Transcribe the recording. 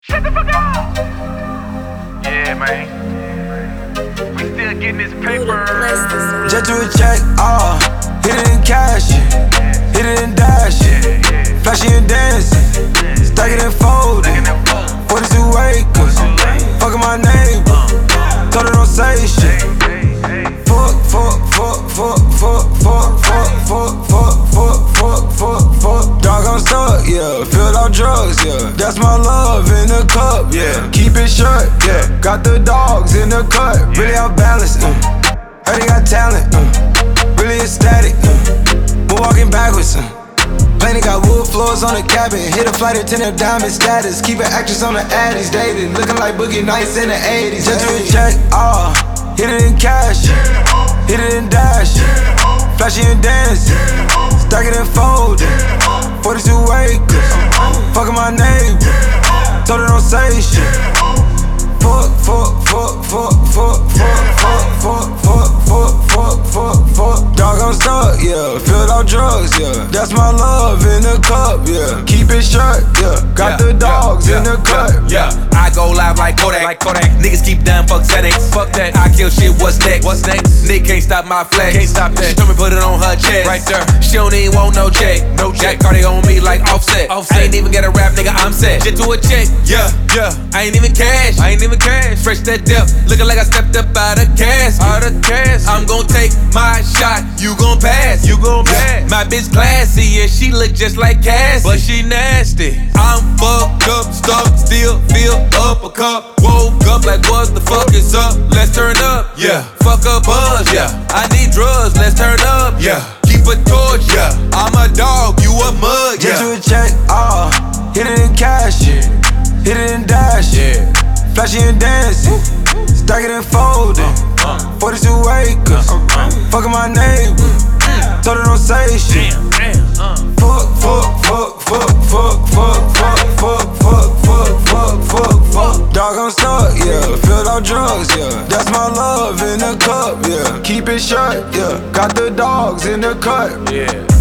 Shut the fuck up! Yeah, man. We still getting this paper. Jet to a check, hit it in cash, hit it in dash, flashy and dancing, stack it and fold it. 42 acres, fucking my neighbor, told her don't say shit. Fuck, dog, I'm stuck, yeah. Filled out drugs, yeah. That's my love in the cup, yeah. Keep it shut, yeah. Got the dogs in the cut, really out balanced, Heard he got talent, really ecstatic, we're walking backwards, Planet got wood floors on the cabin. Hit a flight attendant, diamond status. Keep an actress on the addies, dated. Looking like Boogie Nights in the 80s. Jet to a check, hit it in cash, hit it in dash, flashy and dancing, stack it and fold it. 42 acres, fucking my neighbor, told her don't say shit. Dog, I'm stuck, yeah. Filled out drugs, yeah. That's my love in the cup, yeah. Keep it shut, yeah. Got the dogs in the cut, yeah. I go live like Kodak. Niggas keep down, fuck settings. Fuck that, I kill shit, what's next? Nick can't stop my flex. Can't stop that. She told me put it on her chest. Right there. She don't even want no check. Got Cardi on me like Offset. I ain't even got a rap, nigga, I'm set. Shit to a check, yeah. I ain't even cash. Fresh that depth, looking like I stepped up out of cash. I'm gon' take my shot, you gon' pass. My bitch classy and she look just like Cassie, but she nasty. I'm fucked up, stuck, still feel up a cup. Woke up like what the fuck is up? Let's turn up, yeah. Fuck a buzz, yeah. I need drugs, let's turn up, yeah. Keep a torch, yeah. I'm a dog, you a mug, yeah. Get you a check, hit it in cash, hit it in dash, flashy and dancing, stack it and fold it. 42 acres, fucking my neighbor, told her don't say shit. Fuck. Dog, I'm stuck, yeah. Filled out drugs, yeah. That's my love in the cup, yeah. Keep it shut, yeah. Got the dogs in the cut, yeah.